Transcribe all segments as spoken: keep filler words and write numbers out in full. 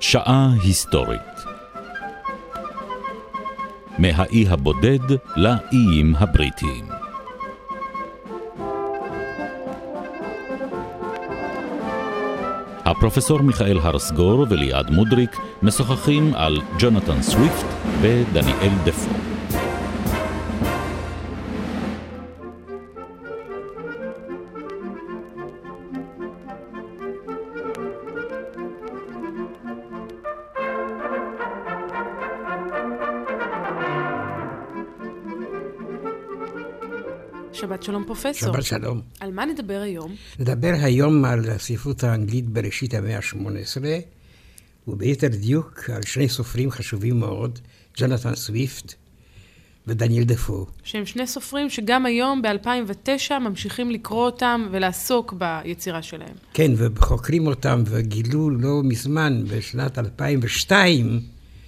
שעה היסטורית. מהאי הבודד לאיים הבריטיים. הפרופסור מיכאל הרסגור וליעד מודריק משוחחים על ג'ונתן סוויפט ודניאל דפו. שבת שלום פרופסור. שבת שלום. על מה נדבר היום? נדבר היום על הספרות האנגלית בראשית המאה ה-שמונה עשרה, וביתר דיוק על שני סופרים חשובים מאוד, ג'ונתן סוויפט ודניאל דפו. שהם שני סופרים שגם היום ב-אלפיים ותשע ממשיכים לקרוא אותם ולעסוק ביצירה שלהם. כן, וחוקרים אותם וגילו לא מזמן, בשנת אלפיים ושתיים,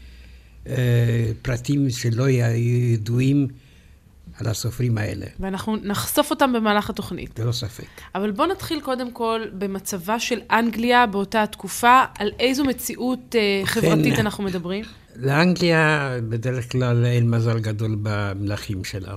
פרטים שלא היו ידועים על הסופרים האלה. ואנחנו נחשוף אותם במהלך התוכנית. ללא ספק. אבל בוא נתחיל קודם כל במצבה של אנגליה באותה התקופה, על איזו מציאות אה, חברתית כן, אנחנו מדברים? לאנגליה בדרך כלל אין מזל גדול במלכים שלה.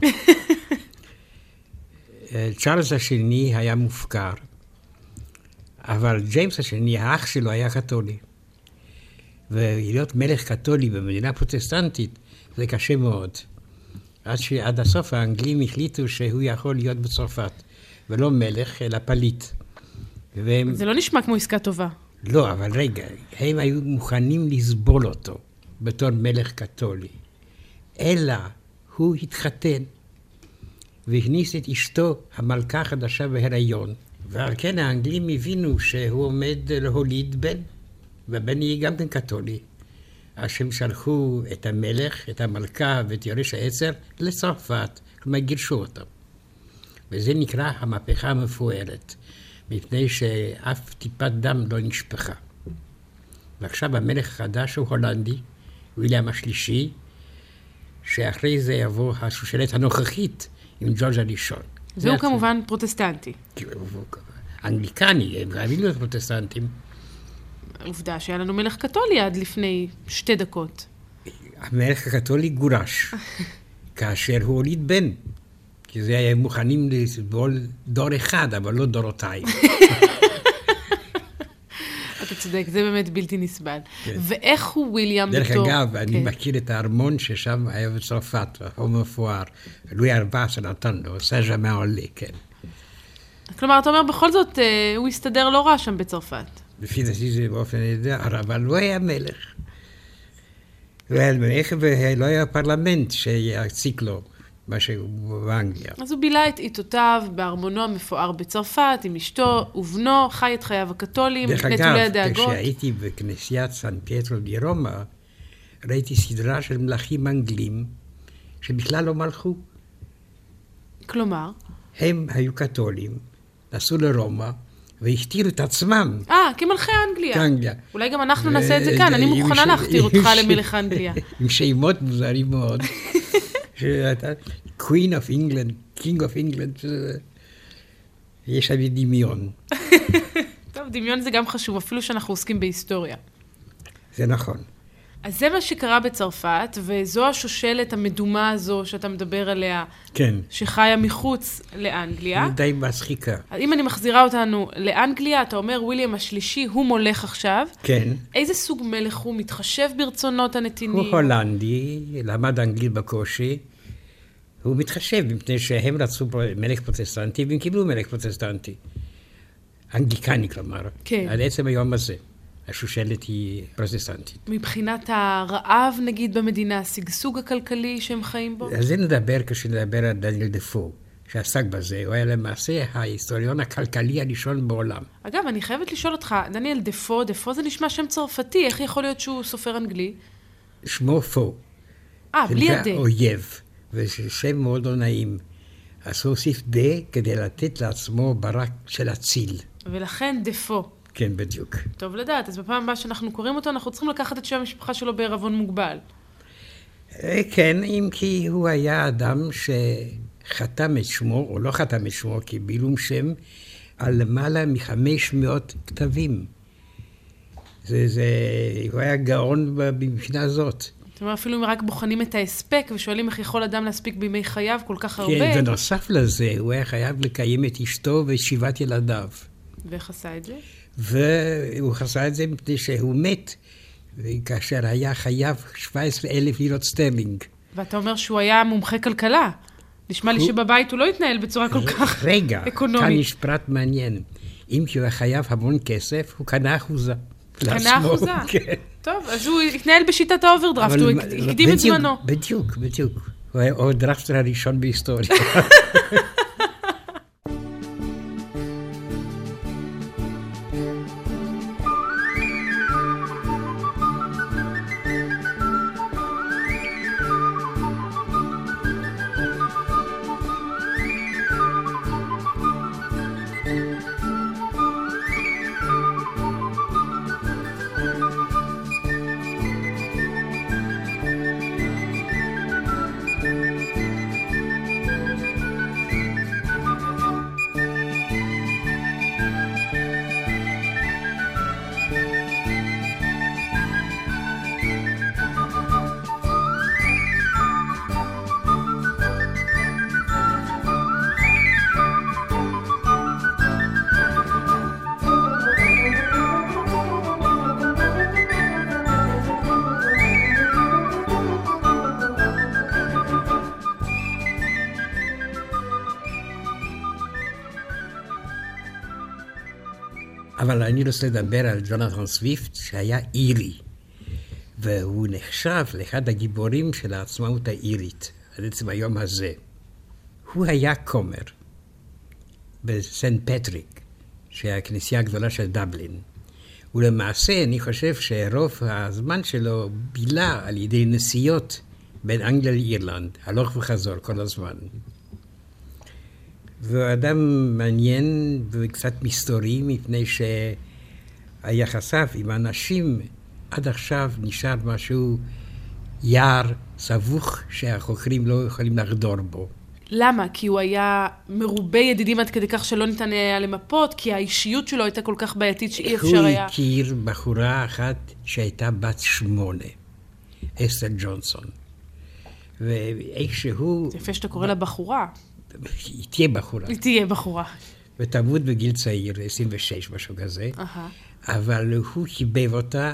צ'ארלס השני היה מופקר, אבל ג'יימס השני, האח שלו, היה קתולי. ולהיות מלך קתולי במדינה פרוטסטנטית זה קשה מאוד. עד שעד הסוף האנגלים החליטו שהוא יכול להיות בצרפת, ולא מלך, אלא פליט. והם... זה לא נשמע כמו עסקה טובה. לא, אבל רגע, הם היו מוכנים לסבול אותו בתור מלך קתולי. אלא הוא התחתן, והכניס את אשתו המלכה החדשה בהיריון. ועל כן האנגלים הבינו שהוא עומד להוליד בן, והבן יהיה גם כן קתולי. אז הם שלחו את המלך, את המלכה ואת יורש העצר לצרפת, כלומר גירשו אותם. וזה נקרא המהפכה המפוארת, מפני שאף טיפת דם לא נשפכה. ועכשיו המלך החדש הוא הולנדי, ויליאם השלישי, שאחרי זה יבוא השושלת הנוכחית עם ג'ורג' הראשון. זהו כמובן פרוטסטנטי. אנגליקני, הם חייבים להיות פרוטסטנטים. עובדה שהיה לנו מלך קתולי עד לפני שתי דקות. המלך הקתולי גורש, כאשר הוא הוליד בן. כי זה היה מוכנים לסבול דור אחד, אבל לא דורותיים. אתה צודק, זה באמת בלתי נסבל. ואיך הוא וויליאם בתור? דרך אגב, אני מכיר את הארמון ששם היה בצרפת, הוא מפואר. לואי ארבע עשר נתן לו, סן ז'רמן עולה, כן. כלומר, אתה אומר, בכל זאת, הוא הסתדר לא רע שם בצרפת. לפי דעתי זה באופן נהדר, אבל לא היה מלך. לא היה מלך ולא היה פרלמנט שיציק לו מה שהוא באנגליה. אז הוא בילה את עיתותיו בארמונו המפואר בצרפת, עם אשתו ובנו, חי את חייו הקתולים, נטולי הדאגות. דרך אגב, כשהייתי בכנסיית סן פייטרו די רומא, ראיתי סדרה של מלכים אנגלים שבכלל לא מלכו. כלומר? הם היו קתולים, נסעו לרומא, והכתירו את עצמם. אה, כמלכי אנגליה. כאנגליה. אולי גם אנחנו נעשה את זה כאן, אני מוכנה להכתיר אותך למלך אנגליה. עם שמות מוזרים מאוד. Queen of England, King of England, יש שם דמיון. טוב, דמיון זה גם חשוב, אפילו שאנחנו עוסקים בהיסטוריה. זה נכון. אז זה מה שקרה בצרפת, וזו השושלת המדומה הזו שאתה מדבר עליה, כן. שחיה מחוץ לאנגליה. היא די מצחיקה. אם אני מחזירה אותנו לאנגליה, אתה אומר, וויליאם השלישי, הוא מולך עכשיו. כן. איזה סוג מלך הוא? מתחשב ברצונות הנתינים? הוא הולנדי, למד אנגלית בקושי. הוא מתחשב, מפני שהם רצו מלך פרוטסטנטי, והם קיבלו מלך פרוטסטנטי. אנגליקני, כלומר. כן. על עצם היום הזה. השושלת היא פרוטסטנטית. מבחינת הרעב, נגיד, במדינה, הסגסוג הכלכלי שהם חיים בו? אז זה נדבר כשנדבר על דניאל דפו, שעסק בזה. הוא היה למעשה ההיסטוריון הכלכלי הראשון בעולם. אגב, אני חייבת לשאול אותך, דניאל דפו, דפו זה נשמע שם צרפתי, איך יכול להיות שהוא סופר אנגלי? שמו פו. אה, בלי הדה. זה אויב, וזה שם מאוד לא נעים. אז הוא הוסיף דה כדי לתת לעצמו ברק של הציל. ולכן דפו. כן, בדיוק. טוב לדעת, אז בפעם הבאה שאנחנו קוראים אותו, אנחנו צריכים לקחת את שם המשפחה שלו בערבון מוגבל. כן, אם כי הוא היה אדם שחתם את שמו, או לא חתם את שמו, כי בעילום שם, על למעלה מחמש מאות כתבים. זה, זה, הוא היה גאון מבחינה הזאת. זאת אומרת, אפילו אם רק בוחנים את ההספק, ושואלים איך יכול אדם להספיק בימי חייו כל כך הרבה. כן, ונוסף לזה, הוא היה חייב לקיים את אשתו ושבעת ילדיו. ואיך עשה את זה? והוא עשה את זה מפני שהוא מת, כאשר היה חייב שבע עשרה אלף לירות סטרלינג. ואתה אומר שהוא היה מומחה כלכלה. נשמע לי שבבית הוא לא התנהל בצורה כל כך רגע, אקונומית. כאן יש פרט מעניין. אם הוא היה חייב המון כסף, הוא קנה אחוזה. קנה אחוזה? כן. טוב, אז הוא התנהל בשיטת האוברדרפט, הוא הקדים את זמנו. בדיוק, בדיוק. הוא היה האוברדרפטר הראשון בהיסטוריה. אבל אני רוצה לדבר על ג'ונתן סוויפט, שהיה אירי, והוא נחשב לאחד הגיבורים של העצמאות האירית, עד עצם היום הזה. הוא היה כומר בסנט פטריק, שהיא הכנסייה הגדולה של דבלין. ולמעשה אני חושב שרוב הזמן שלו בילה על ידי נסיעות בין אנגליה לאירלנד, הלוך וחזור כל הזמן. והוא אדם מעניין וקצת מסתורי, מפני שהיחסיו עם אנשים עד עכשיו נשאר משהו יער סבוך שהחוקרים לא יכולים לחדור בו. למה? כי הוא היה מרובה ידידים עד כדי כך שלא ניתן היה למפות, כי האישיות שלו הייתה כל כך בעייתית שאי אפשר היה... הוא הכיר בחורה אחת שהייתה בת שמונה, אסתר ג'ונסון. ואיכשהו... זה יפה שאתה קורא לה בחורה. היא תהיה בחורה. היא תהיה בחורה. ותמות בגיל צעיר, עשרים ושש, משהו כזה. אבל הוא חיבב אותה,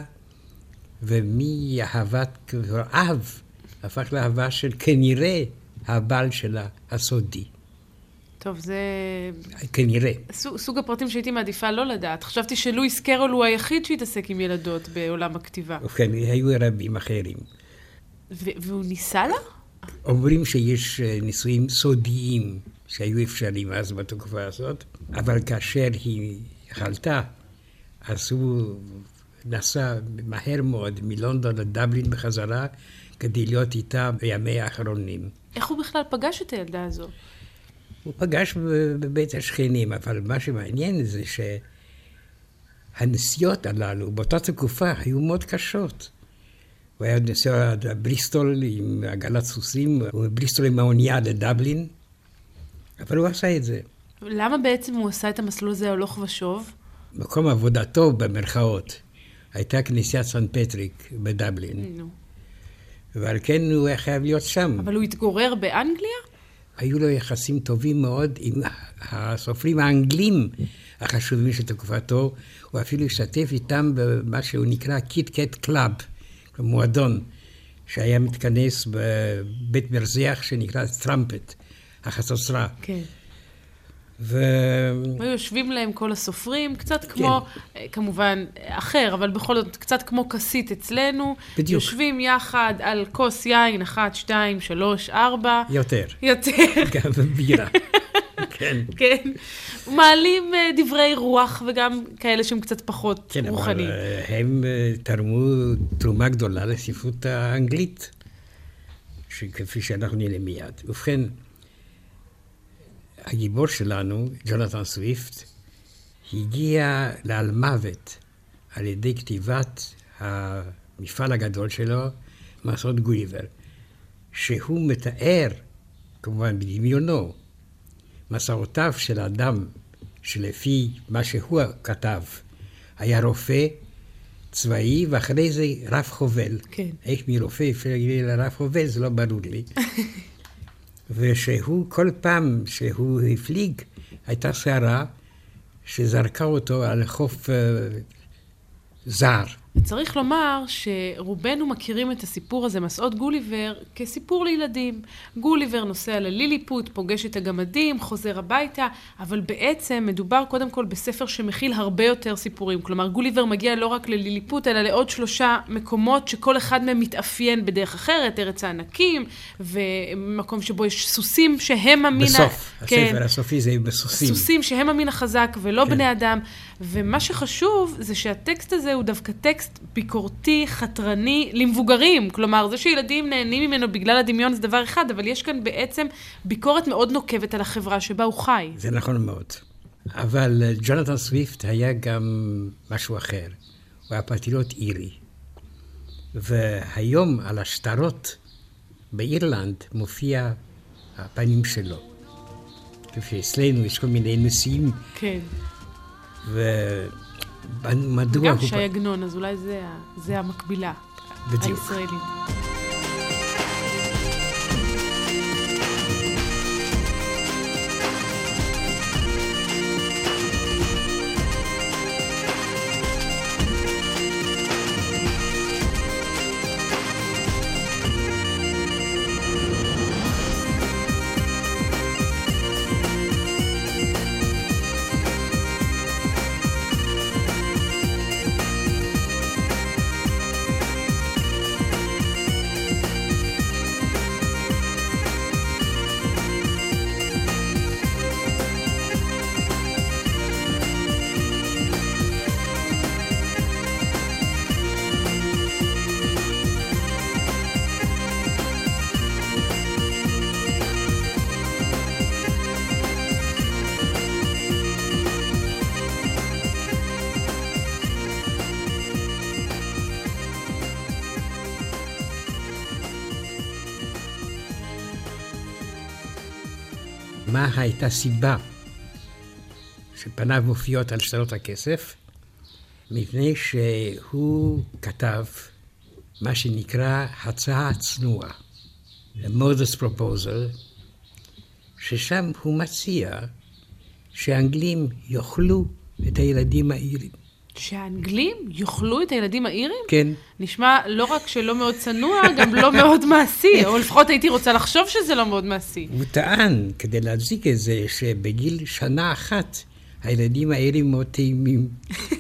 ומאהבת אב, הפך לאהבה של כנראה הבעל שלה, הסודי. טוב, זה... כנראה. סוג הפרטים שהייתי מעדיפה לא לדעת. חשבתי שלואיס קרול הוא היחיד שהתעסק עם ילדות בעולם הכתיבה. ובכן, היו רבים אחרים. והוא ניסה לה? אומרים שיש נישואים סודיים שהיו אפשריים אז בתקופה הזאת, אבל כאשר היא חלתה, אז הוא נסע מהר מאוד מלונדון לדבלין בחזרה, כדי להיות איתה בימי האחרונים. איך הוא בכלל פגש את הילדה הזו? הוא פגש בבית השכנים, אבל מה שמעניין זה שהנסיעות הללו באותה תקופה היו מאוד קשות. הוא היה נוסע עד בריסטול עם עגלת סוסים, ובריסטול עם האונייה לדבלין, אבל הוא עשה את זה. למה בעצם הוא עשה את המסלול הזה הלוך ושוב? מקום עבודתו במרכאות, הייתה כנסיית סנט פטריק בדבלין. נו. ועל כן הוא היה חייב להיות שם. אבל הוא התגורר באנגליה? היו לו יחסים טובים מאוד עם הסופרים האנגלים החשובים של תקופתו, הוא אפילו השתתף איתם במה שהוא נקרא קיט קט קלאב, מועדון שהיה מתכנס בבית מרזח שנקרא טראמפט, החצוצרה. כן. ו... היו יושבים להם כל הסופרים, קצת כמו, כן. כמובן אחר, אבל בכל זאת קצת כמו כסית אצלנו. בדיוק. יושבים יחד על כוס יין, אחת, שתיים, שלוש, ארבע. יותר. יותר. גם בירה. כן. כן. מעלים דברי רוח וגם כאלה שהם קצת פחות כן, רוחניים. כן, אבל הם תרמו תרומה גדולה לספרות האנגלית, שכפי שאנחנו נראה מיד. ובכן, הגיבור שלנו, ג'ונתן סוויפט, הגיע לעל מוות על ידי כתיבת המפעל הגדול שלו, מסעות גוליבר, שהוא מתאר, כמובן בדמיונו, מסעותיו של אדם שלפי מה שהוא כתב, היה רופא צבאי, ואחרי זה רב חובל. כן. איך מרופא אפשר להגיד לרב חובל, זה לא ברור לי. ושהוא, כל פעם שהוא הפליג, הייתה שערה שזרקה אותו על חוף uh, זר. וצריך לומר שרובנו מכירים את הסיפור הזה, מסעות גוליבר, כסיפור לילדים. גוליבר נוסע לליליפוט, פוגש את הגמדים, חוזר הביתה, אבל בעצם מדובר קודם כל בספר שמכיל הרבה יותר סיפורים. כלומר, גוליבר מגיע לא רק לליליפוט, אלא לעוד שלושה מקומות שכל אחד מהם מתאפיין בדרך אחרת, ארץ הענקים, ומקום שבו יש סוסים שהם המין... בסוף, כן, הספר הסופי זה בסוסים. סוסים שהם המין החזק ולא כן. בני אדם. ומה שחשוב זה שהטקסט הזה הוא דווקא טקסט ביקורתי, חתרני, למבוגרים. כלומר, זה שילדים נהנים ממנו בגלל הדמיון זה דבר אחד, אבל יש כאן בעצם ביקורת מאוד נוקבת על החברה שבה הוא חי. זה נכון מאוד. אבל ג'ונתן סוויפט היה גם משהו אחר. הוא היה פטריוט אירי. והיום על השטרות באירלנד מופיע הפנים שלו. אצלנו יש כל מיני נשיאים. כן. ומדוע גם הוא... שי עגנון, אז אולי זה, זה המקבילה הישראלית. מה הייתה סיבה שפניו מופיעות על שטרות הכסף? מפני שהוא כתב מה שנקרא הצעה צנועה, a modest proposal, ששם הוא מציע שהאנגלים יאכלו את הילדים האירים. שהאנגלים יאכלו את הילדים האירים? כן. נשמע לא רק שלא מאוד צנוע, גם לא מאוד מעשי, או לפחות הייתי רוצה לחשוב שזה לא מאוד מעשי. הוא טען, כדי להצדיק את זה, שבגיל שנה אחת, הילדים האירים מאוד טעימים.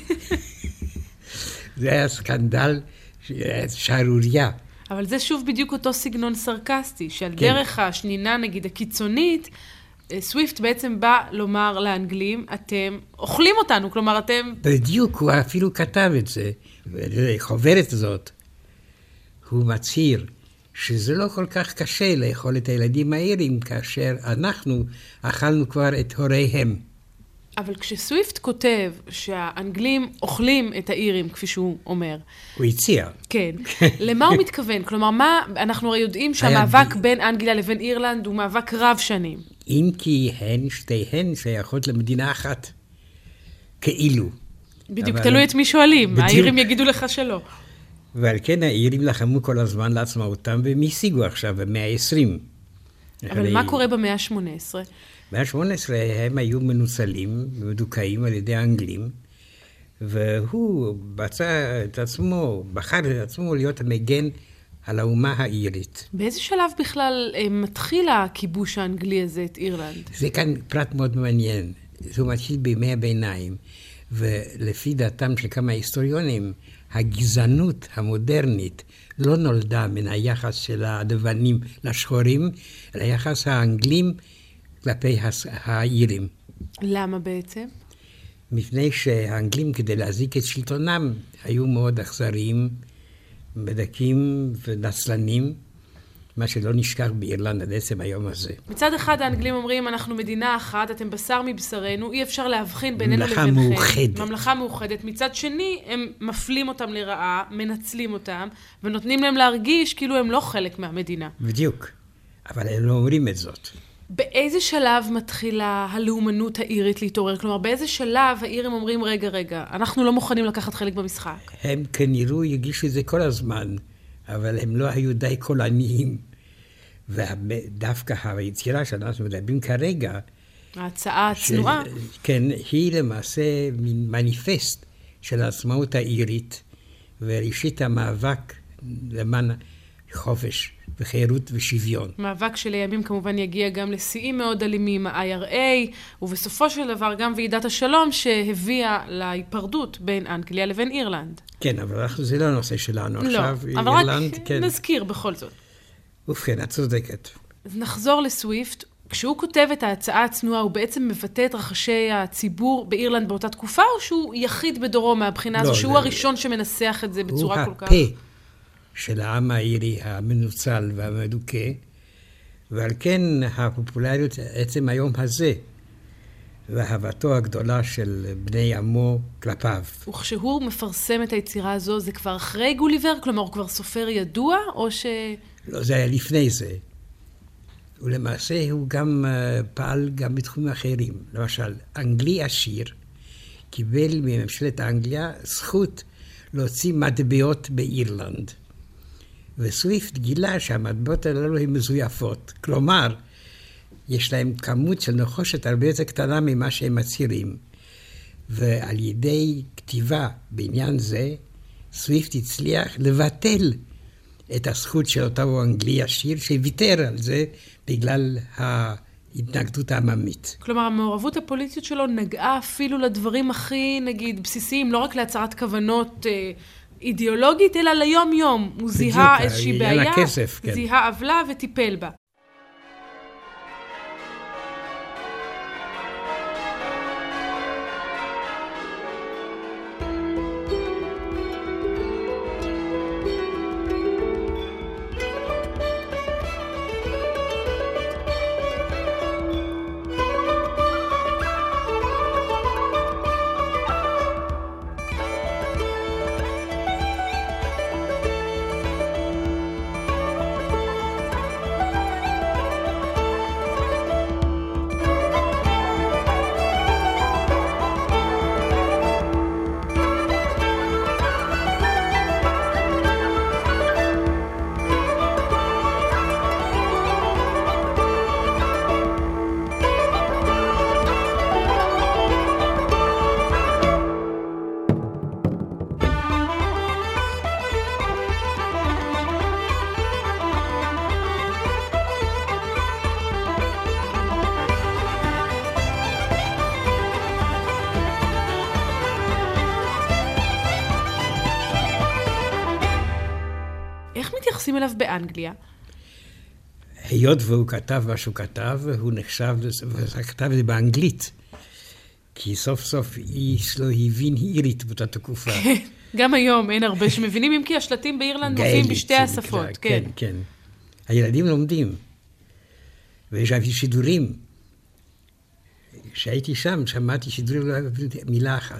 זה היה סקנדל, שערוריה. אבל זה שוב בדיוק אותו סגנון סרקסטי, שעל כן. דרך השנינה, נגיד, הקיצונית, סוויפט בעצם בא לומר לאנגלים, אתם אוכלים אותנו, כלומר אתם... בדיוק, הוא אפילו כתב את זה, חוברת זאת. הוא מצהיר שזה לא כל כך קשה לאכול את הילדים האירים, כאשר אנחנו אכלנו כבר את הוריהם. אבל כשסוויפט כותב שהאנגלים אוכלים את האירים, כפי שהוא אומר... הוא הציע. כן. למה הוא מתכוון? כלומר, מה, אנחנו הרי יודעים שהמאבק ב... בין אנגליה לבין אירלנד הוא מאבק רב שנים. אם כי הן, שתיהן שייכות למדינה אחת. כאילו. בדיוק, אבל... תלוי את מי שואלים. בדיוק. האירים יגידו לך שלא. ועל כן האירים לחמו כל הזמן לעצמאותם, והם השיגו עכשיו במאה ה-עשרים. אבל אחרי... מה קורה במאה ה-שמונה עשרה? במאה ה-שמונה עשרה הם היו מנוצלים ומדוכאים על ידי האנגלים, והוא בצע את עצמו, בחר את עצמו להיות המגן על האומה האירית. באיזה שלב בכלל מתחיל הכיבוש האנגלי הזה את אירלנד? זה כאן פרט מאוד מעניין. זה מתחיל בימי הביניים, ולפי דעתם של כמה היסטוריונים, הגזענות המודרנית לא נולדה מן היחס של הלבנים לשחורים, אלא היחס האנגלים כלפי האירים. למה בעצם? מפני שהאנגלים, כדי להזיק את שלטונם, היו מאוד אכזריים, מדכאים ונצלנים, מה שלא נשכח באירלנד עד עצם היום הזה. מצד אחד האנגלים אומרים, אנחנו מדינה אחת, אתם בשר מבשרנו, אי אפשר להבחין בינינו ממלכה לבינכם. מאוחדת. ממלכה מאוחדת. מצד שני, הם מפלים אותם לרעה, מנצלים אותם, ונותנים להם להרגיש כאילו הם לא חלק מהמדינה. בדיוק. אבל הם לא אומרים את זאת. באיזה שלב מתחילה הלאומנות האירית להתעורר? כלומר, באיזה שלב האירים אומרים, רגע, רגע, אנחנו לא מוכנים לקחת חלק במשחק? הם כנראו יגישו את זה כל הזמן, אבל הם לא היו די קולניים. ודווקא היצירה שאנחנו מדברים כרגע, ההצעה הצנועה. ש... כן, היא למעשה מין מניפסט של העצמאות האירית, וראשית המאבק למען חופש וחירות ושוויון. מאבק שלימים כמובן יגיע גם לשיאים מאוד אלימים, ה-איי אר איי, ובסופו של דבר גם ועידת השלום שהביאה להיפרדות בין אנגליה לבין אירלנד. כן, אבל זה לא הנושא שלנו לא, עכשיו. אבל אירלנד, רק כן. נזכיר בכל זאת. ובכן, את צודקת. אז נחזור לסוויפט. כשהוא כותב את ההצעה הצנועה, הוא בעצם מבטא את רחשי הציבור באירלנד באותה תקופה, או שהוא יחיד בדורו מהבחינה הזו, לא, שהוא זה... הראשון שמנסח את זה בצורה כל כך... הוא הפה של העם האירי המנוצל והמדוכא, ועל כן הפופולריות עצם היום הזה, ואהבתו הגדולה של בני עמו כלפיו. וכשהוא מפרסם את היצירה הזו, זה כבר אחרי גוליבר? כלומר, הוא כבר סופר ידוע, או ש... לא, זה היה לפני זה. ולמעשה הוא גם uh, פעל גם בתחומים אחרים. למשל, אנגלי עשיר קיבל מממשלת אנגליה זכות להוציא מטבעות באירלנד. וסוויפט גילה שהמטבעות הללו הן מזויפות. כלומר, יש להם כמות של נחושת הרבה יותר קטנה ממה שהם מצהירים. ועל ידי כתיבה בעניין זה, סוויפט הצליח לבטל את הזכות של אותו אנגלי עשיר, שוויתר על זה בגלל ההתנגדות העממית. כלומר, המעורבות הפוליטית שלו נגעה אפילו לדברים הכי, נגיד, בסיסיים, לא רק להצהרת כוונות אה, אידיאולוגית, אלא ליום-יום. הוא זיהה איזושהי בעיה, הכסף, כן. זיהה עוולה וטיפל בה. מתייחסים אליו באנגליה? היות והוא כתב מה שהוא כתב, הוא נחשב, הוא כתב את זה באנגלית, כי סוף סוף איש לא הבין אירית באותה תקופה. גם היום אין הרבה שמבינים, אם כי השלטים באירלנד מופיעים בשתי השפות. כן, כן. הילדים לומדים, ויש שם שידורים. כשהייתי שם, שמעתי שידורים, לא היה מילה אחת.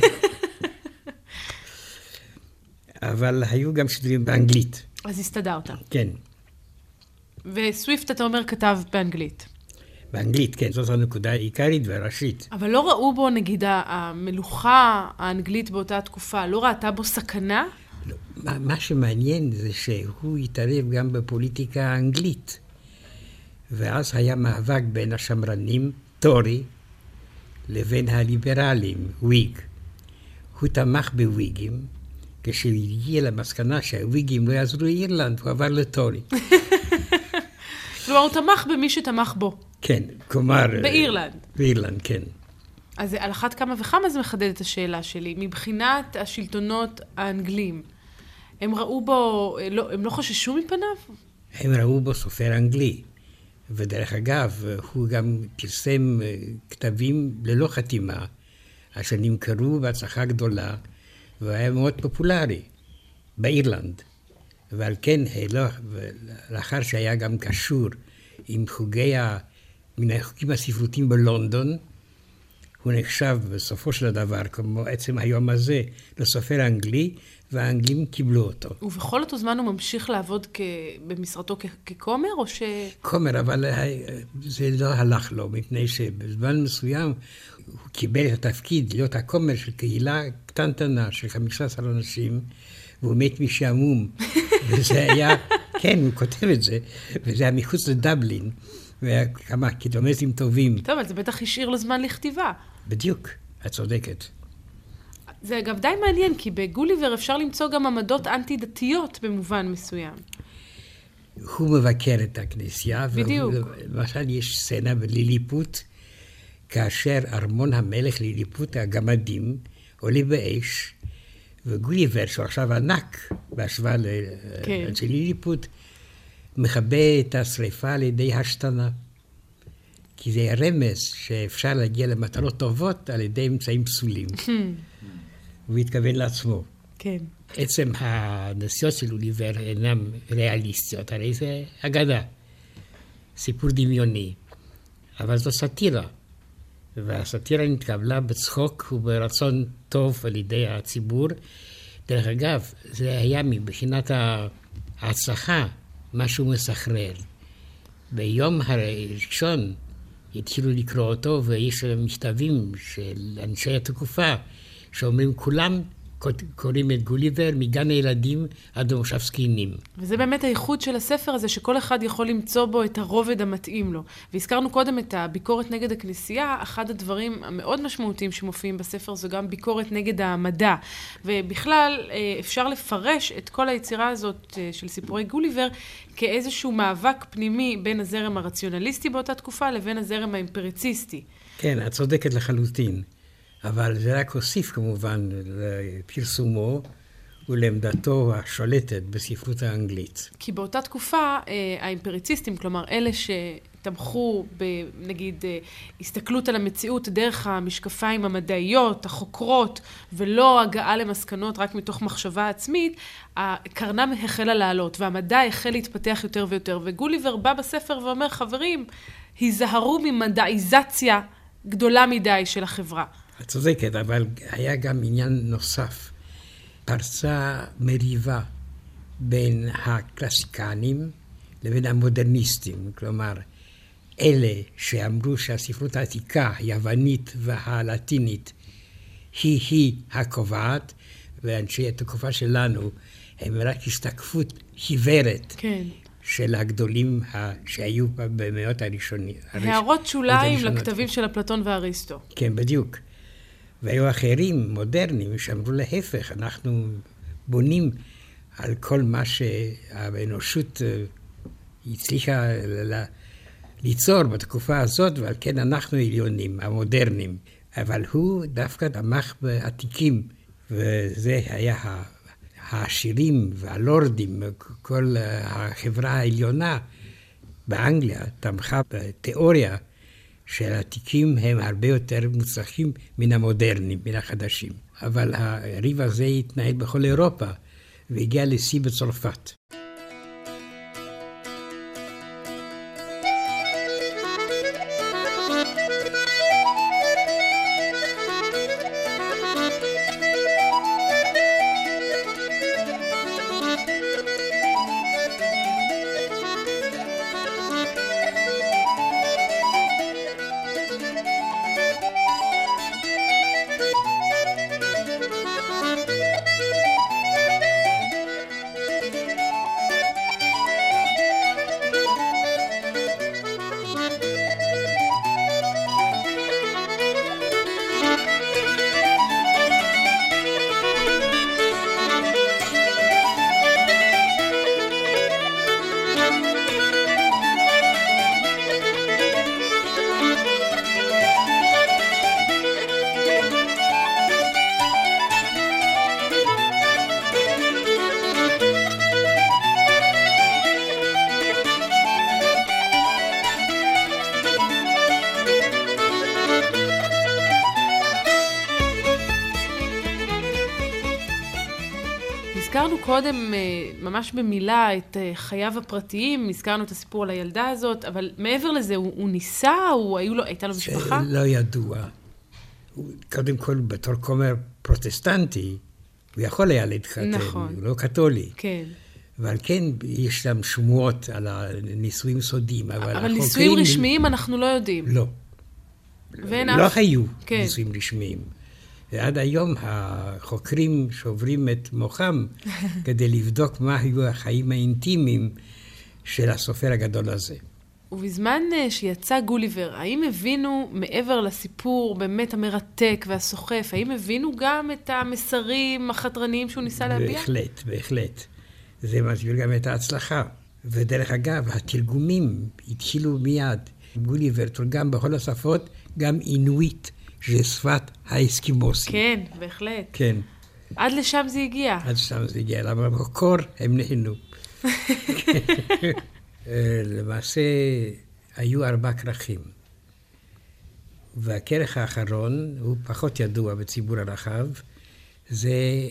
אבל היו גם שידורים באנגלית. אז הסתדרת. כן. וסוויפט, אתה אומר, כתב באנגלית. באנגלית, כן. זאת הנקודה העיקרית והראשית. אבל לא ראו בו, נגיד, המלוכה האנגלית באותה תקופה, לא ראתה בו סכנה? לא. מה, מה שמעניין זה שהוא התערב גם בפוליטיקה האנגלית. ואז היה מאבק בין השמרנים, טורי, לבין הליברלים, וויג. הוא תמך בוויגים, כשהוא הגיע למסקנה שהוויגים לא יעזרו לאירלנד, הוא עבר לטורי. כלומר, הוא תמך במי שתמך בו. כן, כלומר... באירלנד. באירלנד, כן. אז על אחת כמה וכמה זה מחדד את השאלה שלי. מבחינת השלטונות האנגלים, הם ראו בו, לא, הם לא חששו מפניו? הם ראו בו סופר אנגלי. ודרך אגב, הוא גם פרסם כתבים ללא חתימה, אשר נמכרו בהצלחה גדולה, והיה מאוד פופולרי באירלנד. ועל כן, לאחר שהיה גם קשור עם חוגי, מן החוקים הספרותיים בלונדון, הוא נחשב בסופו של דבר, כמו עצם היום הזה, לסופר אנגלי, והאנגלים קיבלו אותו. ובכל אותו זמן הוא ממשיך לעבוד כ... במשרתו כ... ככומר, או ש... כומר, אבל זה לא הלך לו, מפני שבזמן מסוים הוא קיבל את התפקיד להיות הכומר של קהילה קטנטנה של חמישה עשר אנשים, והוא מת משעמום. וזה היה, כן, הוא כותב את זה, וזה היה מחוץ לדבלין, והיה כמה קילומטרים טובים. טוב, אבל זה בטח השאיר לו זמן לכתיבה. בדיוק, את צודקת. זה אגב די מעניין, כי בגוליבר אפשר למצוא גם עמדות אנטי-דתיות במובן מסוים. הוא מבקר את הכנסייה. בדיוק. למשל, יש סצנה בליליפוט, כאשר ארמון המלך ליליפוט, הגמדים, עולה באש, וגוליבר, שהוא עכשיו ענק, בהשוואה כן. לאנשי ליליפוט, מכבה את השריפה על ידי השתנה. כי זה רמז שאפשר להגיע למטרות טובות על ידי אמצעים פסולים. הוא התכוון לעצמו. כן. עצם הנסיעות של גוליבר אינם ריאליסטיות, הרי זה אגדה, סיפור דמיוני, אבל זו סאטירה, והסאטירה נתקבלה בצחוק וברצון טוב על ידי הציבור. דרך אגב, זה היה מבחינת ההצלחה משהו מסחרר. ביום הראשון התחילו לקרוא אותו, ויש מכתבים של אנשי התקופה שאומרים כולם קוראים את גוליבר מגן הילדים עד למושב זקנים. וזה באמת הייחוד של הספר הזה, שכל אחד יכול למצוא בו את הרובד המתאים לו. והזכרנו קודם את הביקורת נגד הכנסייה, אחד הדברים המאוד משמעותיים שמופיעים בספר זו גם ביקורת נגד המדע. ובכלל אפשר לפרש את כל היצירה הזאת של סיפורי גוליבר כאיזשהו מאבק פנימי בין הזרם הרציונליסטי באותה תקופה לבין הזרם האמפיריציסטי. כן, את צודקת לחלוטין. אבל זה רק הוסיף כמובן לפרסומו ולעמדתו השולטת בספרות האנגלית. כי באותה תקופה האמפיריציסטים, כלומר אלה שתמכו בנגיד הסתכלות על המציאות דרך המשקפיים המדעיות, החוקרות, ולא הגעה למסקנות רק מתוך מחשבה עצמית, קרנם החלה לעלות והמדע החל להתפתח יותר ויותר. וגוליבר בא בספר ואומר, חברים, היזהרו ממדעיזציה גדולה מדי של החברה. את צודקת, אבל היה גם עניין נוסף. פרצה מריבה בין הקלאסיקנים לבין המודרניסטים. כלומר, אלה שאמרו שהספרות העתיקה, היוונית והלטינית, היא-היא הקובעת, ואנשי התקופה שלנו הם רק השתקפות חיוורת. כן. של הגדולים שהיו במאות הראשונים. הערות שוליים לכתבים של אפלטון ואריסטו. כן, בדיוק. והיו אחרים, מודרניים, שאמרו להפך, אנחנו בונים על כל מה שהאנושות הצליחה ליצור בתקופה הזאת, ועל כן אנחנו עליונים, המודרניים. אבל הוא דווקא תמך בעתיקים, וזה היה העשירים והלורדים, כל החברה העליונה באנגליה תמכה בתיאוריה של העתיקים הם הרבה יותר מוצלחים מן המודרניים, מן החדשים. אבל הריב הזה התנהל בכל אירופה והגיע לשיא בצרפת. הזכרנו קודם ממש במילה את חייו הפרטיים, הזכרנו את הסיפור על הילדה הזאת, אבל מעבר לזה, הוא, הוא ניסה, הוא, היו לו, הייתה לו משפחה? לא ידוע. קודם כל, בתור כומר פרוטסטנטי, הוא יכול היה להתחתן, נכון. הוא לא קתולי. כן. ועל כן יש שם שמועות על הנישואים סודיים. אבל, אבל נישואים רשמיים אנחנו לא יודעים. לא. לא אף... היו כן. נישואים רשמיים. ועד היום החוקרים שוברים את מוחם כדי לבדוק מה היו החיים האינטימיים של הסופר הגדול הזה. ובזמן שיצא גוליבר, האם הבינו מעבר לסיפור באמת המרתק והסוחף, האם הבינו גם את המסרים החתרניים שהוא ניסה להביע? בהחלט, בהחלט. זה מסביר גם את ההצלחה. ודרך אגב, התרגומים התחילו מיד. גוליבר תורגם בכל השפות, גם אינואיט, שזה שפת האסקימוסים. כן, בהחלט. כן. עד לשם זה הגיע. עד לשם זה הגיע, למה בקור הם נהנו. למעשה, היו ארבע כרכים. והכרך האחרון, הוא פחות ידוע בציבור הרחב, זה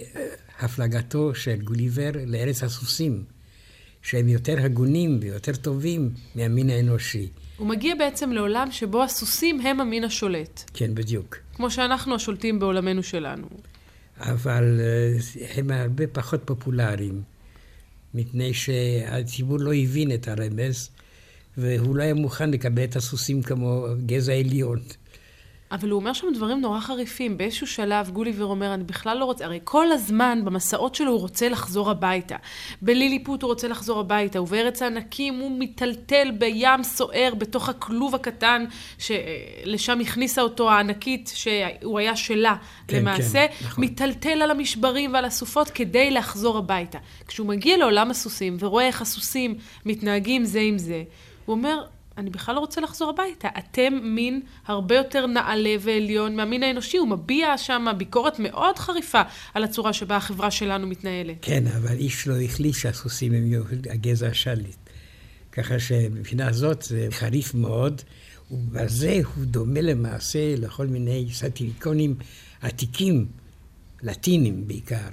הפלגתו של גוליבר לארץ הסוסים, שהם יותר הגונים ויותר טובים מהמין האנושי. הוא מגיע בעצם לעולם שבו הסוסים הם המין השולט. כן, בדיוק. כמו שאנחנו השולטים בעולמנו שלנו. אבל הם הרבה פחות פופולריים, מפני שהציבור לא הבין את הרמז, והוא לא היה מוכן לקבל את הסוסים כמו גזע עליון. אבל הוא אומר שם דברים נורא חריפים. באיזשהו שלב גוליבר אומר, אני בכלל לא רוצה, הרי כל הזמן במסעות שלו הוא רוצה לחזור הביתה. בליליפוט הוא רוצה לחזור הביתה, ובארץ הענקים הוא מטלטל בים סוער בתוך הכלוב הקטן, שלשם הכניסה אותו הענקית שהוא היה שלה כן, למעשה, כן, נכון. מטלטל על המשברים ועל הסופות כדי לחזור הביתה. כשהוא מגיע לעולם הסוסים ורואה איך הסוסים מתנהגים זה עם זה, הוא אומר, אני בכלל לא רוצה לחזור הביתה. אתם מין הרבה יותר נעלה ועליון מהמין האנושי. הוא מביע שם ביקורת מאוד חריפה על הצורה שבה החברה שלנו מתנהלת. כן, אבל איש לא החליט שהסוסים הם הגזע השליט. ככה שמבחינה הזאת זה חריף מאוד, ובזה הוא דומה למעשה לכל מיני סאטיריקונים עתיקים, לטינים בעיקר.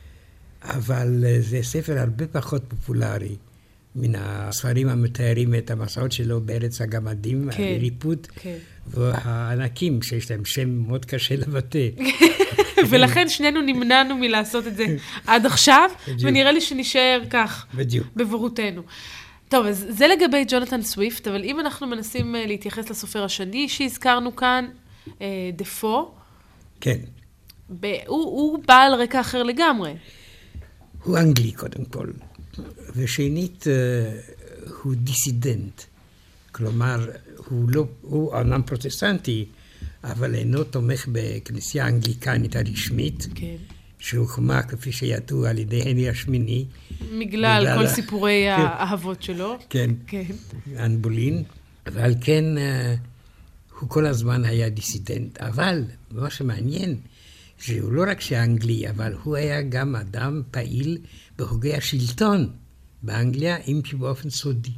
אבל זה ספר הרבה פחות פופולרי. מן הספרים המתארים את המסעות שלו בארץ הגמדים, כן, הליליפוט, כן. והענקים, שיש להם שם מאוד קשה לבטא. ולכן שנינו נמנענו מלעשות את זה עד עכשיו, ונראה לי שנשאר כך, בדיוק. בברותנו. טוב, אז זה לגבי ג'ונתן סוויפט, אבל אם אנחנו מנסים להתייחס לסופר השני שהזכרנו כאן, דפו, כן. ב- הוא, הוא בעל רקע אחר לגמרי. הוא אנגלי קודם כל. ושנית, הוא דיסידנט. כלומר, הוא לא, הוא אומנם פרוטסטנטי, אבל אינו תומך בכנסייה האנגליקנית הרשמית, כן. שהוקמה, כפי שידוע, על ידי הנרי השמיני. בגלל, בגלל כל סיפורי האהבות שלו. כן, כן. אנבולין. ועל כן, הוא כל הזמן היה דיסידנט. אבל, מה שמעניין, שהוא לא רק שהאנגלי, אבל הוא היה גם אדם פעיל בחוגי השלטון באנגליה, אם כי באופן סודי.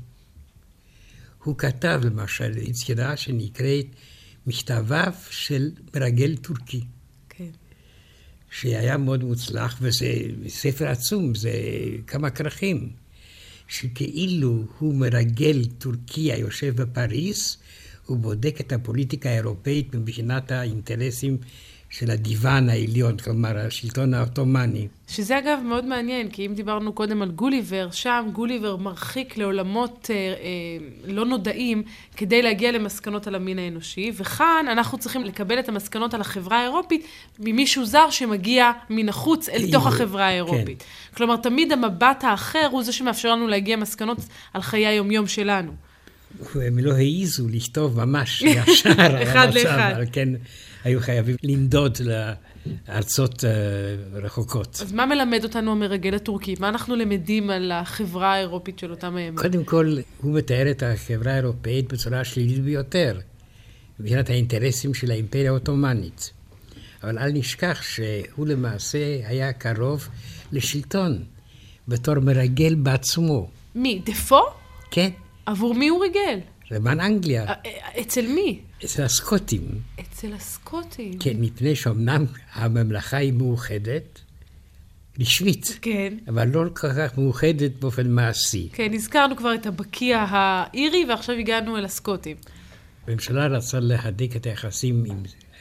הוא כתב למשל יצירה שנקראת מכתביו של מרגל טורקי. כן. שהיה מאוד מוצלח, וזה ספר עצום, זה כמה כרכים, שכאילו הוא מרגל טורקי היושב בפריז, הוא בודק את הפוליטיקה האירופאית מבחינת האינטרסים של הדיוון העליון, כלומר, השלטון האוטומני. שזה אגב מאוד מעניין, כי אם דיברנו קודם על גוליבר, שם גוליבר מרחיק לעולמות אה, אה, לא נודעים, כדי להגיע למסקנות על המין האנושי, וכאן אנחנו צריכים לקבל את המסקנות על החברה האירופית, ממישהו זר שמגיע מן החוץ אל תוך החברה האירופית. כן. כלומר, תמיד המבט האחר הוא זה שמאפשר לנו להגיע מסקנות על חיי היומיום שלנו. הם לא העיזו לכתוב ממש ישר. אחד לאחד. אבל כן, היו חייבים לנדוד לארצות רחוקות. אז מה מלמד אותנו המרגל הטורקי? מה אנחנו למדים על החברה האירופית של אותם הימים? קודם כל, הוא מתאר את החברה האירופאית בצורה שלילית ביותר, מבחינת האינטרסים של האימפריה האוטומנית. אבל אל נשכח שהוא למעשה היה קרוב לשלטון, בתור מרגל בעצמו. מי? דפו? כן. עבור מי הוא ריגל? למען אנגליה. אצל מי? אצל הסקוטים. אצל הסקוטים. כן, מפני שאומנם הממלכה היא מאוחדת, רשמית. כן. אבל לא כל כך מאוחדת באופן מעשי. כן, הזכרנו כבר את הבקיע האירי, ועכשיו הגענו אל הסקוטים. הממשלה רצה להדק את היחסים עם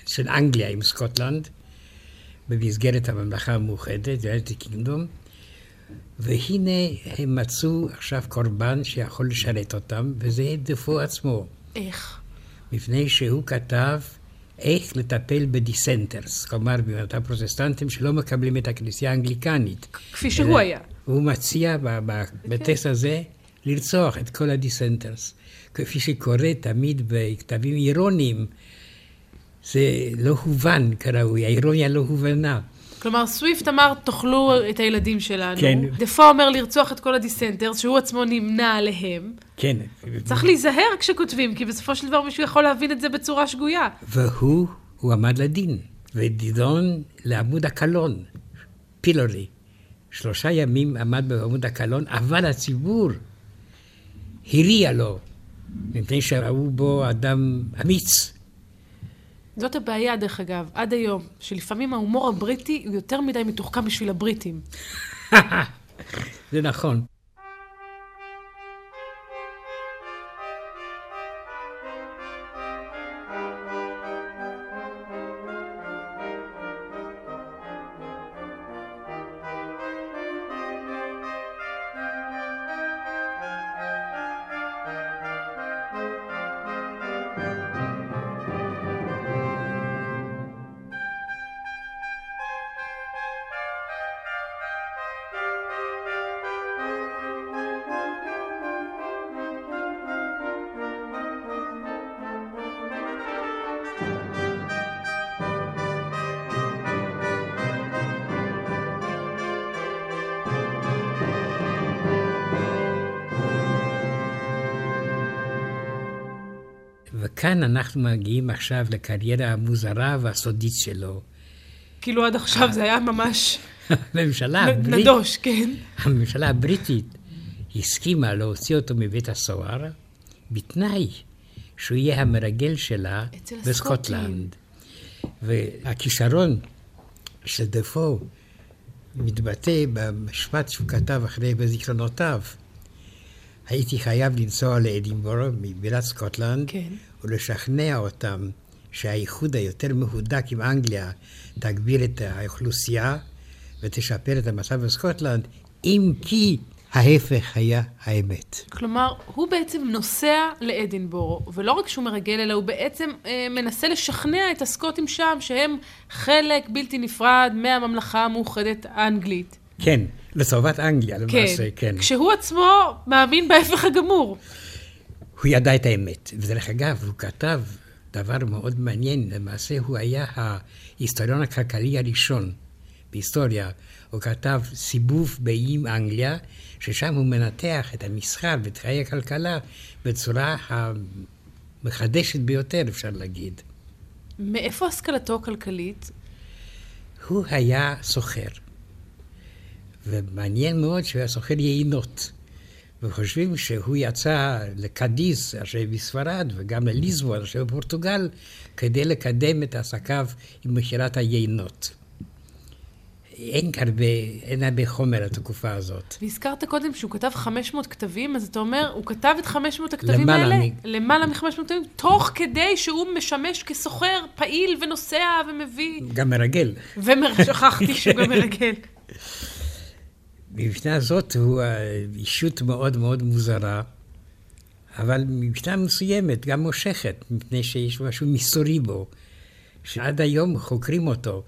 של אנגליה עם סקוטלנד, במסגרת הממלכה המאוחדת, United Kingdom, והנה הם מצאו עכשיו קורבן שיכול לשרת אותם, וזה דפו עצמו. איך? מפני שהוא כתב איך לטפל בדיסנטרס, כלומר באותם פרוטסטנטים שלא מקבלים את הכנסייה האנגליקנית. כפי שהוא היה. הוא מציע בטקסט הזה לרצוח את כל הדיסנטרס. כפי שקורה תמיד בכתבים אירוניים, זה לא הובן כראוי, האירוניה לא הובנה. כלומר, סוויפט אמר, תאכלו את הילדים שלנו. כן. דפו אומר לרצוח את כל הדיסנטרס, שהוא עצמו נמנע עליהם. כן. צריך להיזהר כשכותבים, כי בסופו של דבר מישהו יכול להבין את זה בצורה שגויה. והוא, הוא עמד לדין, ודידון לעמוד הקלון, פילורי. שלושה ימים עמד בעמוד הקלון, אבל הציבור הריע לו, מפני שראו בו אדם אמיץ. זאת הבעיה, דרך אגב, עד היום, שלפעמים ההומור הבריטי הוא יותר מדי מתוחכם בשביל הבריטים. זה נכון. וכאן אנחנו מגיעים עכשיו לקריירה המוזרה והסודית שלו. כאילו עד עכשיו זה היה ממש הממשלה נדוש, כן. הממשלה הבריטית הסכימה להוציא אותו מבית הסוהר, בתנאי שהוא יהיה המרגל שלה בסקוטלנד. והכישרון של דפו מתבטא במשפט שהוא כתב אחרי בזיכרונותיו. הייתי חייב לנסוע לאדינבורו מבירת סקוטלנד, כן. ולשכנע אותם שהאיחוד היותר מהודק עם אנגליה תגביר את האוכלוסייה ותשפר את המצב בסקוטלנד, אם כי ההפך היה האמת. כלומר, הוא בעצם נוסע לאדינבורו, ולא רק שהוא מרגל, אלא הוא בעצם אה, מנסה לשכנע את הסקוטים שם, שהם חלק בלתי נפרד מהממלכה המאוחדת האנגלית. כן, לטובת אנגליה למעשה, כן. כן. כשהוא עצמו מאמין בהפך הגמור. הוא ידע את האמת, ודרך אגב, הוא כתב דבר מאוד מעניין, למעשה הוא היה ההיסטוריון הכלכלי הראשון בהיסטוריה. הוא כתב סיבוב באיים אנגליה, ששם הוא מנתח את המסחר ואת חיי הכלכלה בצורה המחדשת ביותר, אפשר להגיד. מאיפה השכלתו הכלכלית? הוא היה סוחר. ומעניין מאוד שהוא היה סוחר יינות. וחושבים שהוא יצא לקדיס, אשר בספרד, וגם לליסבון, אשר בפורטוגל, כדי לקדם את עסקיו עם מחירת היינות. אין הרבה, אין הרבה חומר התקופה הזאת. והזכרת קודם שהוא כתב חמש מאות כתבים, אז אתה אומר, הוא כתב את חמש מאות הכתבים האלה, מ... למעלה מ-חמש מאות כתבים, תוך כדי שהוא משמש כסוחר פעיל ונוסע ומביא... גם מרגל. ושכחתי שהוא גם מרגל. מבחינה זאת הוא אישות מאוד מאוד מוזרה, אבל מבחינה מסוימת גם מושכת, מפני שיש משהו מסתורי בו, שעד היום חוקרים אותו,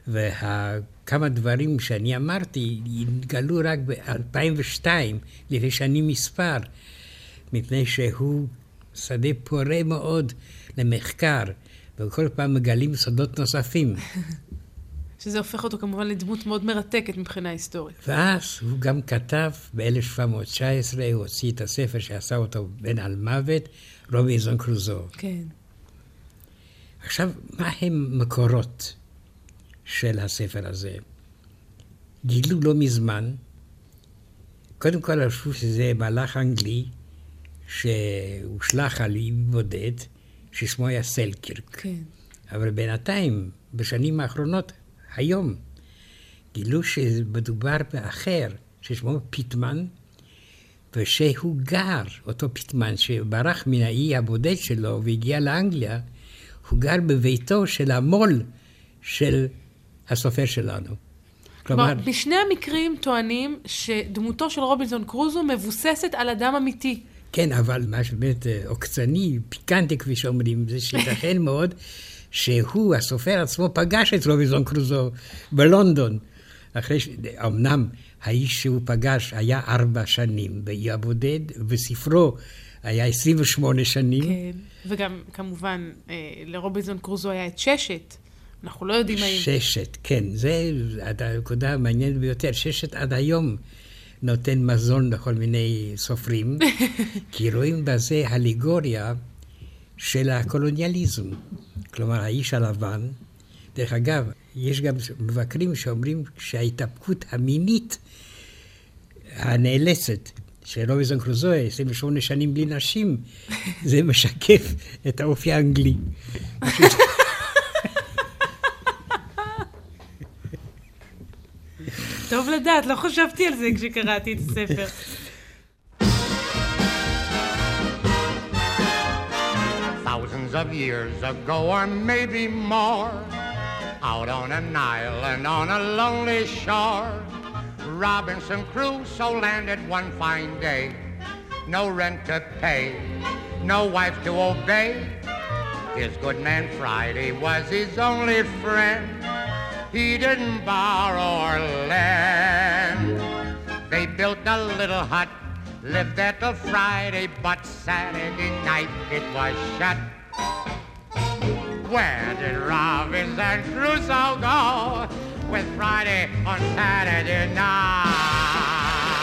וכמה דברים שאני אמרתי התגלו רק ב-אלפיים ושתיים, לפני שנים מספר, מפני שהוא שדה פורה מאוד למחקר, וכל פעם מגלים סודות נוספים. שזה הופך אותו כמובן לדמות מאוד מרתקת מבחינה היסטורית. ואז הוא גם כתב, ב-אלף שבע מאות תשע עשרה, הוא הוציא את הספר שעשה אותו בן על מוות, רובינזון קרוזו. כן. עכשיו, מה הם מקורות של הספר הזה? גילו לא מזמן, קודם כל חשבו שזה מלאך אנגלי, שהושלך על אי בודד, ששמו היה סלקירק. כן. אבל בינתיים, בשנים האחרונות, היום, גילו שמדובר באחר, ששמו פיטמן, ושהוא גר, אותו פיטמן, שברח מן האי הבודד שלו והגיע לאנגליה, הוא גר בביתו של המול של הסופר שלנו. כלומר, בשני המקרים טוענים שדמותו של רובינזון קרוזו מבוססת על אדם אמיתי. כן, אבל מה שבאמת עוקצני, פיקנטי כפי שאומרים, זה שיתכן מאוד שהוא, הסופר עצמו, פגש את רובינזון קרוזו בלונדון. אחרי ש... אמנם האיש שהוא פגש היה ארבע שנים באי הבודד, בספרו היה עשרים ושמונה שנים. כן, וגם כמובן לרובינזון קרוזו היה את ששת. אנחנו לא יודעים האם... ששת, כן, זה הנקודה המעניינת ביותר. ששת עד היום נותן מזון לכל מיני סופרים, כי רואים בזה הליגוריה של הקולוניאליזם. כלומר, האיש הלבן, דרך אגב, יש גם מבקרים שאומרים שההתאפקות המינית הנאלצת של רובינזון קרוזו, עשרים ושמונה שנים בלי נשים, זה משקף את האופי האנגלי. טוב לדעת, לא חשבתי על זה כשקראתי את הספר. Thousands of years ago, or maybe more, out on an island on a lonely shore, Robinson Crusoe landed one fine day. No rent to pay, no wife to obey. His good man Friday was his only friend. He didn't borrow or lend. They built a little hut, lived there till Friday, but Saturday night it was shut. Where did Robinson Crusoe go with Friday on Saturday night?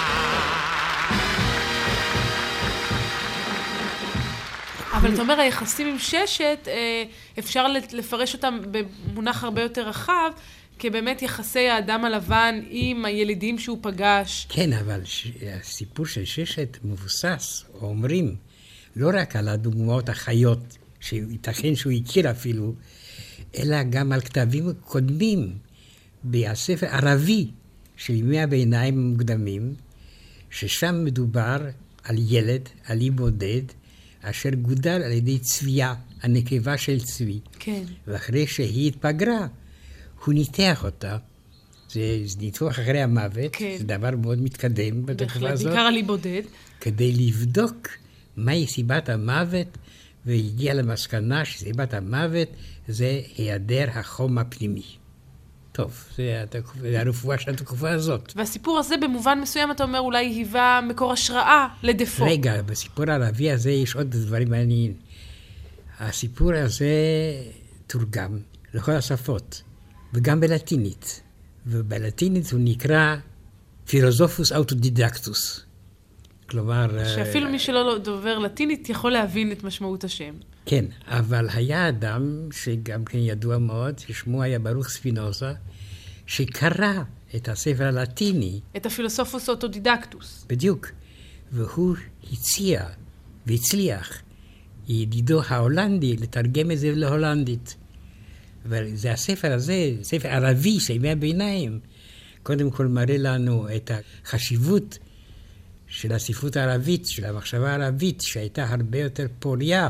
אבל אתה אומר, היחסים עם ששת, אפשר לפרש אותם במונח הרבה יותר רחב, כבאמת יחסי האדם הלבן עם הילידים שהוא פגש. כן, אבל הסיפור של ששת מבוסס, אומרים, לא רק על הדוגמאות החיות, שייתכן שהוא הכיר אפילו, אלא גם על כתבים קודמים, בספר ערבי של ימי הביניים המוקדמים, ששם מדובר על ילד, על אי בודד, אשר גודל על ידי צבייה, הנקבה של צבי. כן. ואחרי שהיא התפגרה, הוא ניתח אותה. זה ניתוח אחרי המוות, כן. זה דבר מאוד מתקדם בתקופה הזאת. בעיקר על אי בודד. כדי לבדוק מהי סיבת המוות, והגיע למסקנה שסיבת המוות זה היעדר החום הפנימי. טוב, זה, זה הרפואה של התקופה הזאת. והסיפור הזה במובן מסוים, אתה אומר, אולי היווה מקור השראה לדפו. רגע, בסיפור הערבי הזה יש עוד דברים מעניינים. הסיפור הזה תורגם לכל השפות, וגם בלטינית. ובלטינית הוא נקרא פילוסופוס אוטודידקטוס. כלומר... שאפילו מי שלא דובר לטינית יכול להבין את משמעות השם. כן, אבל היה אדם שגם כן ידוע מאוד, ששמו היה ברוך ספינוזה, שקרא את הספר הלטיני. את הפילוסופוס אוטודידקטוס. בדיוק. והוא הציע והצליח ידידו ההולנדי לתרגם את זה להולנדית. וזה הספר הזה, ספר ערבי של ימי הביניים, קודם כל מראה לנו את החשיבות של הספרות הערבית, של המחשבה הערבית, שהייתה הרבה יותר פוריה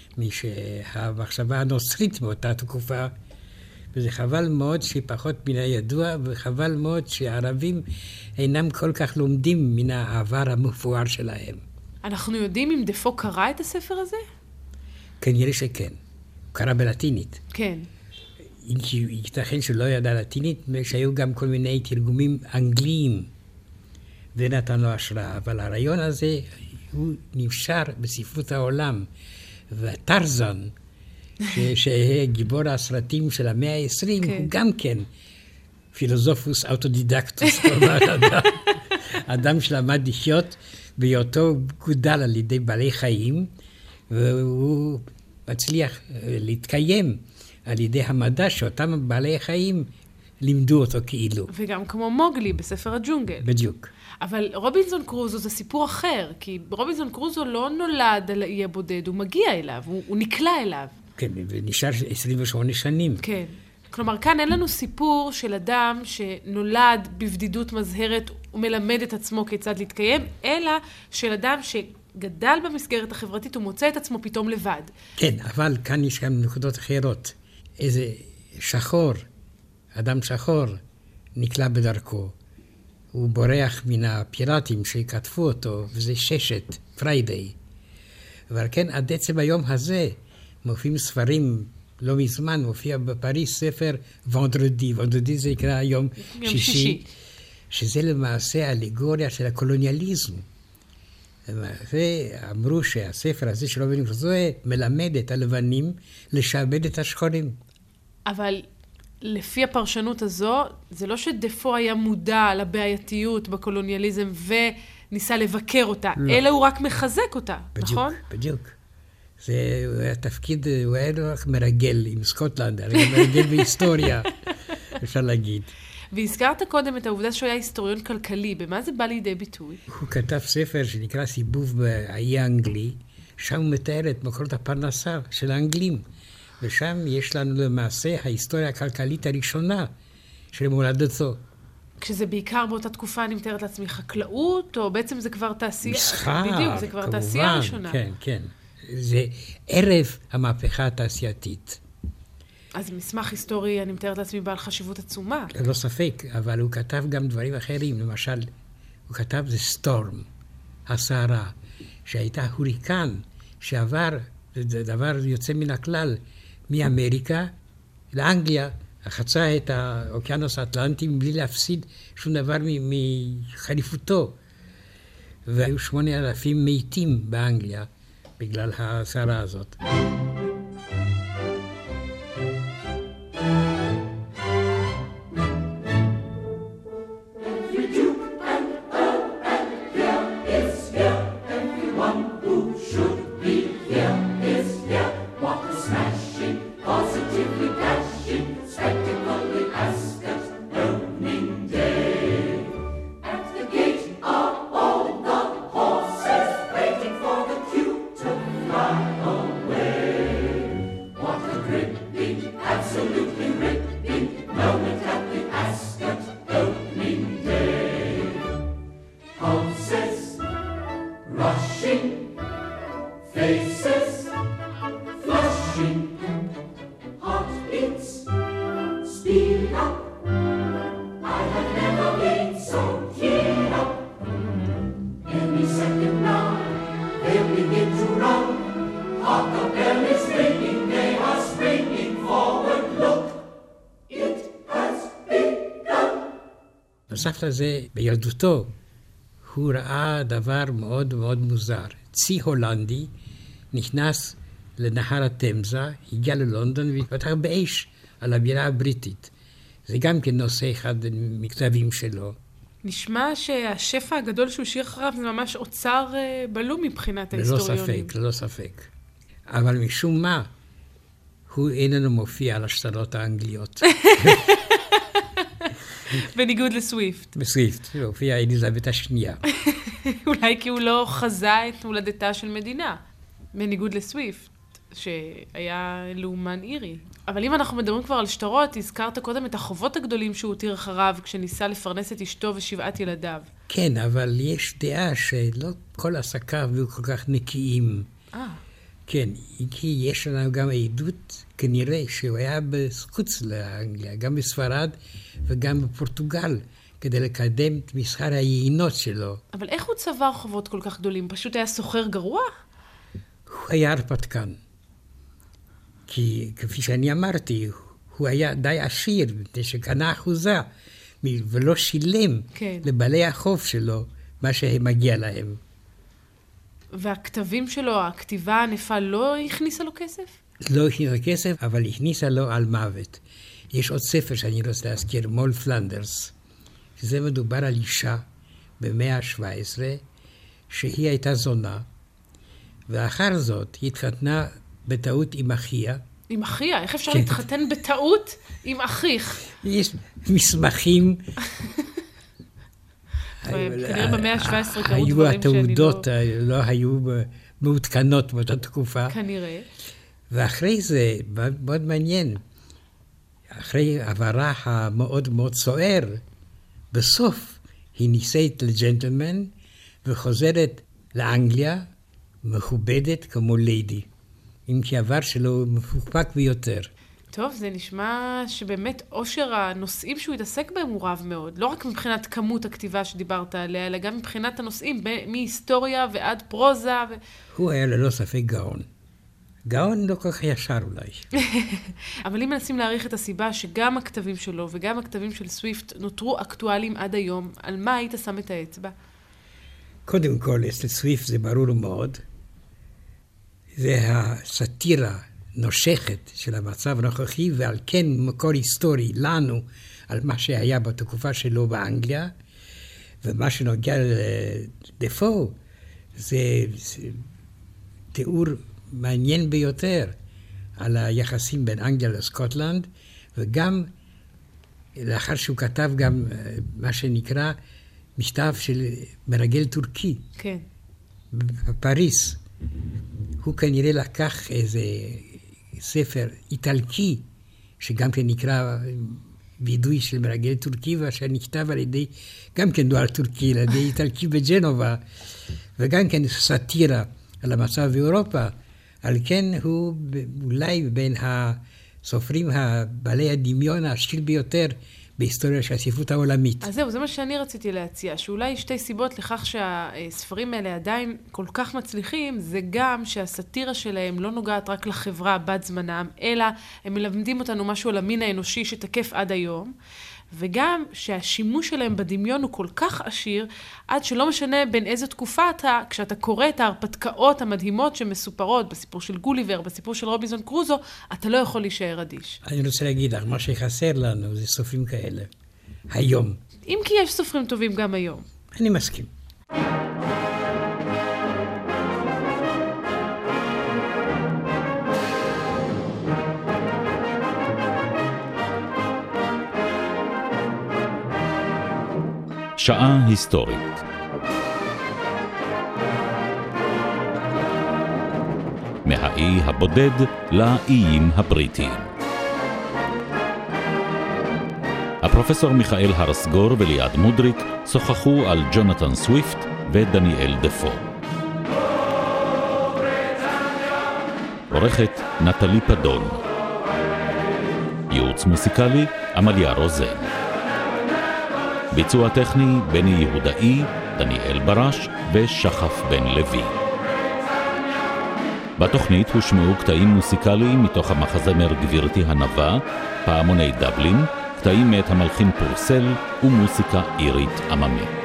משהמחשבה הנוצרית באותה תקופה. וזה חבל מאוד שפחות מן הידוע, וחבל מאוד שהערבים אינם כל כך לומדים מן העבר המפואר שלהם. אנחנו יודעים אם דפו קרא את הספר הזה? כנראה שכן. הוא קרא בלטינית. כן. ייתכן שלא ידע לטינית, שהיו גם כל מיני תרגומים אנגליים. זה נתן לו השראה, אבל הרעיון הזה הוא נפשר בספרות העולם. וטרזן, שגיבור הסרטים של המאה ה-עשרים, כן. הוא גם כן פילוסופוס אוטודידקטוס, אדם, אדם שלמד לחיות בהיותו גודל על ידי בעלי חיים, והוא מצליח להתקיים על ידי המדע שאותם בעלי חיים לימדו אותו כאילו. וגם כמו מוגלי בספר הג'ונגל. בדיוק. אבל רובינזון קרוזו זה סיפור אחר, כי רובינזון קרוזו לא נולד על האי הבודד, הוא מגיע אליו, הוא, הוא נקלע אליו. כן, ונשאר עשרים ושמונה שנים. כן. כלומר, כאן אין לנו סיפור של אדם שנולד בבדידות מזהרת ומלמד את עצמו כיצד להתקיים, אלא של אדם גדל במסגרת החברתית, הוא מוצא את עצמו פתאום לבד. כן, אבל כאן יש גם נקודות אחרות. איזה שחור, אדם שחור, נקלע בדרכו. הוא בורח מן הפיראטים שכתבו אותו, וזה ששת, פריידיי. אבל כן, עד עצם היום הזה, מופיעים ספרים, לא מזמן, מופיע בפריס ספר ונדרדי, ונדרדי זה נקרא היום שישי, שישי, שזה למעשה האלגוריה של הקולוניאליזם. ואמרו שהספר הזה של רובין קרוזואה מלמד את הלבנים לשעבד את השחורים. אבל לפי הפרשנות הזו, זה לא שדפו היה מודע לבעייתיות בקולוניאליזם וניסה לבקר אותה, לא. אלא הוא רק מחזק אותה, בדיוק, נכון? בדיוק. זה היה תפקיד, הוא היה רק מרגל עם סקוטלנד, הרי מרגל בהיסטוריה, אפשר להגיד. והזכרת קודם את העובדה שהוא היה היסטוריון כלכלי, במה זה בא לידי ביטוי? הוא כתב ספר שנקרא סיבוב באי האנגלי, שם הוא מתאר את מקורות הפרנסה של האנגלים, ושם יש לנו למעשה ההיסטוריה הכלכלית הראשונה של מולדתו. כשזה בעיקר באותה תקופה, אני מתארת לעצמי חקלאות, או בעצם זה כבר תעשייה? מסחר, בדיוק, זה כבר כמובן, תעשייה ראשונה. כן, כן. זה ערב המהפכה התעשייתית. אז מסמך היסטורי, אני מתארת לעצמי, בעל חשיבות עצומה. לא ספק, אבל הוא כתב גם דברים אחרים. למשל, הוא כתב זה סטורם, הסערה, שהייתה הוריקן שעבר, זה דבר יוצא מן הכלל, מאמריקה לאנגליה, חצה את האוקיינוס האטלנטי מבלי להפסיד שום דבר מחליפותו. והיו שמונה אלפים מתים באנגליה בגלל הסערה הזאת. נוסף לזה, בילדותו, הוא ראה דבר מאוד מאוד מוזר. צי הולנדי נכנס לנהר התמזה, הגיע ללונדון והתפתח באש על הבירה הבריטית. זה גם כן נושא אחד מכתבים שלו. נשמע שהשפע הגדול שהוא שיר אחריו זה ממש אוצר בלום מבחינת ההיסטוריונים. ללא ספק, ללא ספק. אבל משום מה, הוא איננו מופיע על השטרות האנגליות. בניגוד לסוויפט. בסוויפט, הופיע אליזבת השנייה. אולי כי הוא לא חזה את הולדתה של מדינה. בניגוד לסוויפט, שהיה לאומן אירי. אבל אם אנחנו מדברים כבר על שטרות, הזכרת קודם את החובות הגדולים שהוא הותיר אחריו כשניסה לפרנס את אשתו ושבעת ילדיו. כן, אבל יש דעה שלא כל עסקיו היו כל כך נקיים. אה. כן, כי יש לנו גם עדות, כנראה שהוא היה בחוץ לאנגליה, גם בספרד וגם בפורטוגל, כדי לקדם את מסחר היינות שלו. אבל איך הוא צבר חובות כל כך גדולים? פשוט היה סוחר גרוע? הוא היה הרפתקן. כי כפי שאני אמרתי, הוא היה די עשיר, מפני שקנה אחוזה, ולא שילם כן. לבעלי החוב שלו מה שמגיע להם. והכתבים שלו, הכתיבה הענפה, לא הכניסה לו כסף? לא הכניסה כסף, אבל הכניסה לו על מוות. יש עוד ספר שאני רוצה להזכיר, מול פלנדרס, שזה מדובר על אישה במאה ה-שבע עשרה, שהיא הייתה זונה, ואחר זאת היא התחתנה בטעות עם אחיה. עם אחיה? איך אפשר כן. להתחתן בטעות עם אחיך? יש מסמכים. כנראה במאה ה-שבע עשרה קראו היו דברים שאני לא... התעודות לא היו מעודכנות באותה תקופה. כנראה. ואחרי זה, מאוד מעניין, אחרי עברה המאוד מאוד סוער, בסוף היא נישאת לג'נטלמן וחוזרת לאנגליה, מכובדת כמו ליידי, אם כי העבר שלו מפוקפק ביותר. טוב, זה נשמע שבאמת עושר הנושאים שהוא התעסק בהם הוא רב מאוד. לא רק מבחינת כמות הכתיבה שדיברת עליה, אלא גם מבחינת הנושאים, מהיסטוריה ועד פרוזה. ו... הוא היה ללא ספק גאון. גאון לא כל כך ישר אולי. אבל אם מנסים להעריך את הסיבה שגם הכתבים שלו וגם הכתבים של סוויפט נותרו אקטואליים עד היום, על מה היית שם את האצבע? קודם כל, אצל סוויפט זה ברור מאוד. זה הסאטירה נושכת של המצב הנוכחי, ועל כן מקור היסטורי לנו על מה שהיה בתקופה שלו באנגליה, ומה שנוגע לדפו, זה, זה תיאור מעניין ביותר על היחסים בין אנגליה לסקוטלנד, וגם לאחר שהוא כתב גם מה שנקרא מכתב של מרגל טורקי. כן. בפריס. הוא כנראה לקח איזה ספר איטלקי, שגם כן נקרא וידוי של מרגל טורקי, ואשר נכתב על ידי, גם כן דואר טורקי, על ידי איטלקי בג'נובה, וגם כן סאטירה על המצב באירופה. על כן הוא אולי בין הסופרים הבעלי הדמיון העשיר ביותר בהיסטוריה של הספרות העולמית. אז זהו, זה מה שאני רציתי להציע, שאולי שתי סיבות לכך שהספרים האלה עדיין כל כך מצליחים, זה גם שהסאטירה שלהם לא נוגעת רק לחברה בת זמנם, אלא הם מלמדים אותנו משהו על המין האנושי שתקף עד היום, וגם שהשימוש שלהם בדמיון הוא כל כך עשיר, עד שלא משנה בין איזו תקופה אתה, כשאתה קורא את ההרפתקאות המדהימות שמסופרות בסיפור של גוליבר, בסיפור של רובינזון קרוזו, אתה לא יכול להישאר אדיש. אני רוצה להגיד לך, מה שחסר לנו זה סופרים כאלה. היום. אם כי יש סופרים טובים גם היום. אני מסכים. שעה היסטורית. מהאי הבודד לאיים הבריטיים. הפרופסור מיכאל הרסגור וליעד מודריק שוחחו על ג'ונתן סוויפט ודניאל דפו. עורכת נטלי פדון. ייעוץ מוסיקלי עמליה רוזן. ביצוע טכני בני יהודאי, דניאל ברש ושחף בן לוי. בתוכנית הושמעו קטעים מוסיקליים מתוך המחזמר גבירתי הנבה, פעמוני דבלין, קטעים מאת המלחין פורסל ומוסיקה אירית עממי.